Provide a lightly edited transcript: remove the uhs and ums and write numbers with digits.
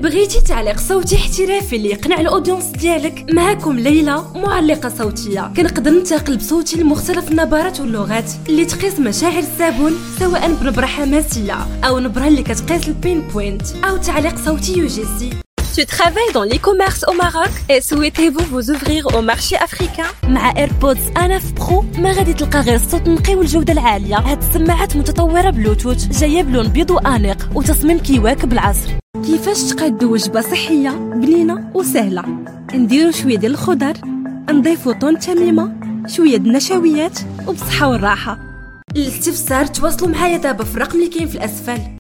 بغيتي تعليق صوتي احترافي اللي يقنع الاودينس ديالك؟ معكم ليلى، معلقه صوتيه. كنقدر ننتقل بصوتي لمختلف النبرات واللغات اللي تقيس مشاعر الزبون، سواء بنبره حماسيه او نبره اللي كتقيس البين بوينت او تعليق صوتي UGC. Tu travailles dans l'e-commerce au Maroc et souhaitez-vous vous ouvrir au marché africain؟ مع ايربودز انف برو ما غادي تلقى غير الصوت النقي والجوده العاليه. هاد السماعات متطوره بلوتوث، جايه بلون بيض وانيق وتصميم كيواكب العصر. كيفاش تقادو وجبه صحيه بنينه وسهله؟ نديرو شويه ديال الخضر، نضيفو طون تميمه، شويه د النشويات وبصحه والراحه. للاستفسار تواصلوا معايا دابا في الرقم اللي كاين في الاسفل.